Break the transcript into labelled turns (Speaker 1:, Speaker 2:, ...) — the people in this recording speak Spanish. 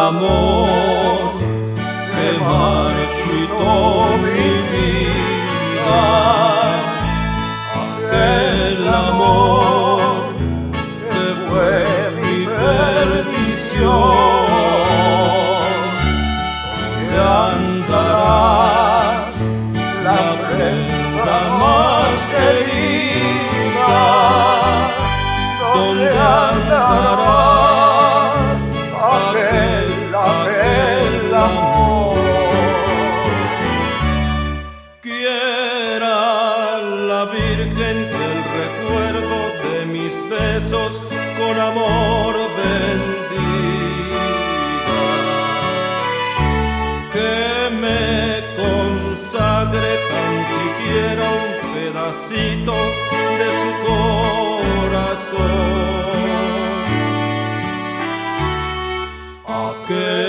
Speaker 1: amor que marchitó mi vida, aquel amor que fue mi perdición. ¿Dónde andará la prenda más querida? ¿Dónde andará aquel amor? Quiera la Virgen que el recuerdo de mis besos con amor bendiga, que me consagre tan siquiera un pedacito de su corazón. Aquel